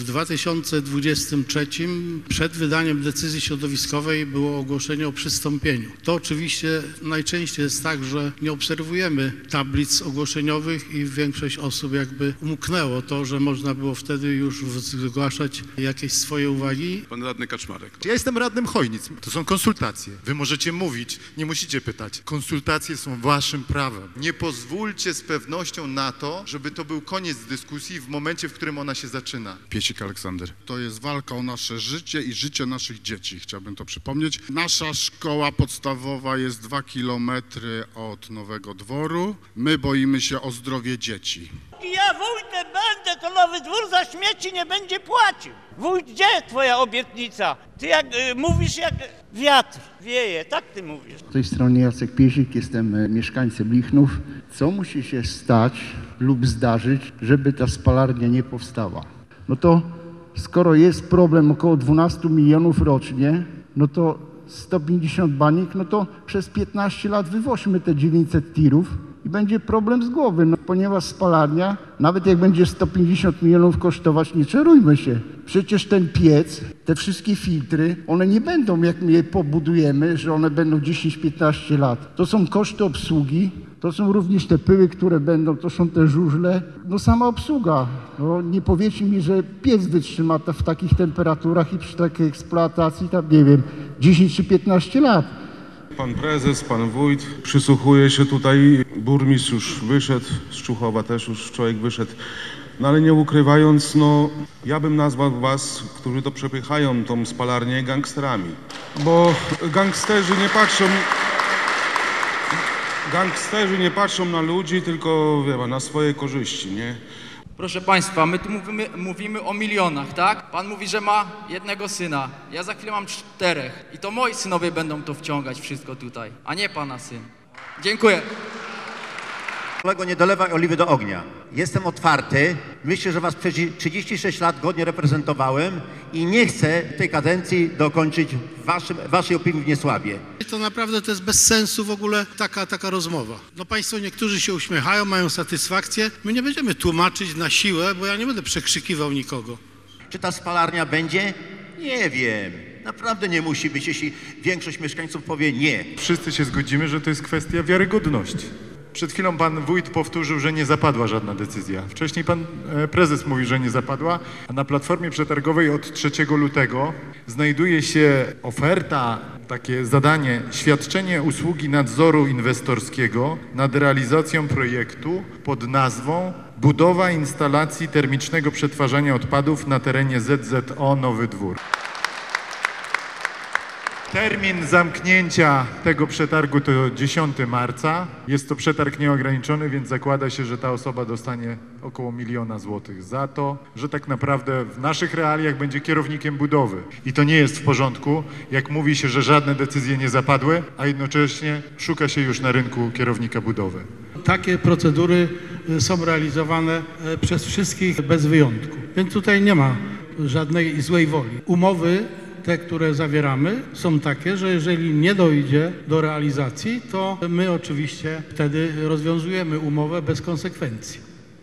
2023 przed wydaniem decyzji środowiskowej było ogłoszenie o przystąpieniu. To oczywiście najczęściej jest tak, że nie obserwujemy tablic ogłoszeniowych i większość osób jakby umknęło to, że można było wtedy już zgłaszać jakieś swoje uwagi. Pan radny Kaczmarek. Ja jestem radnym Chojnic. To są konsultacje. Wy możecie mówić, nie musicie pytać. Konsultacje są waszym prawem. Nie pozwólcie z pewnością na to, żeby to był koniec dyskusji w momencie, w którym ona się zaczyna. Piesik Aleksander. To jest walka o nasze życie i życie naszych dzieci, chciałbym to przypomnieć. Nasza szkoła podstawowa jest 2 kilometry od Nowego Dworu. My boimy się o zdrowie dzieci. Ja wójtem będę, to Nowy Dwór za śmieci nie będzie płacił. Wójt, gdzie twoja obietnica? Ty jak mówisz, jak wiatr wieje, tak ty mówisz. Z tej strony Jacek Piesik, jestem mieszkańcem Lichnów. Co musi się stać lub zdarzyć, żeby ta spalarnia nie powstała? No to skoro jest problem około 12 milionów rocznie, no to 150 baniek, no to przez 15 lat wywoźmy te 900 tirów i będzie problem z głowy, no, ponieważ spalarnia, nawet jak będzie 150 milionów kosztować, nie czarujmy się. Przecież ten piec, te wszystkie filtry, one nie będą, jak my je pobudujemy, że one będą 10-15 lat. To są koszty obsługi, to są również te pyły, które będą, to są te żużle. No sama obsługa. No, nie powiecie mi, że piec wytrzyma w takich temperaturach i przy takiej eksploatacji, tam nie wiem, 10 czy 15 lat. Pan prezes, pan wójt, przysłuchuje się tutaj, burmistrz już wyszedł, z Czuchowa też już człowiek wyszedł, no ale nie ukrywając, no ja bym nazwał was, którzy to przepychają tą spalarnię, gangsterami, bo gangsterzy nie patrzą na ludzi, tylko wie pan, na swoje korzyści, nie? Proszę Państwa, my tu mówimy o milionach, tak? Pan mówi, że ma jednego syna. Ja za chwilę mam 4 i to moi synowie będą to wciągać wszystko tutaj, a nie Pana syn. Dziękuję. Kolego, nie dolewaj oliwy do ognia. Jestem otwarty. Myślę, że was przez 36 lat godnie reprezentowałem i nie chcę tej kadencji dokończyć waszej opinii w niesławie. To naprawdę to jest bez sensu w ogóle taka rozmowa. No państwo niektórzy się uśmiechają, mają satysfakcję. My nie będziemy tłumaczyć na siłę, bo ja nie będę przekrzykiwał nikogo. Czy ta spalarnia będzie? Nie wiem. Naprawdę nie musi być, jeśli większość mieszkańców powie nie. Wszyscy się zgodzimy, że to jest kwestia wiarygodności. Przed chwilą pan wójt powtórzył, że nie zapadła żadna decyzja. Wcześniej pan prezes mówił, że nie zapadła, a na platformie przetargowej od 3 lutego znajduje się oferta, takie zadanie, świadczenie usługi nadzoru inwestorskiego nad realizacją projektu pod nazwą budowa instalacji termicznego przetwarzania odpadów na terenie ZZO Nowy Dwór. Termin zamknięcia tego przetargu to 10 marca. Jest to przetarg nieograniczony, więc zakłada się, że ta osoba dostanie około 1 000 000 złotych za to, że tak naprawdę w naszych realiach będzie kierownikiem budowy. I to nie jest w porządku, jak mówi się, że żadne decyzje nie zapadły, a jednocześnie szuka się już na rynku kierownika budowy. Takie procedury są realizowane przez wszystkich bez wyjątku. Więc tutaj nie ma żadnej złej woli. Umowy te, które zawieramy, są takie, że jeżeli nie dojdzie do realizacji, to my oczywiście wtedy rozwiązujemy umowę bez konsekwencji.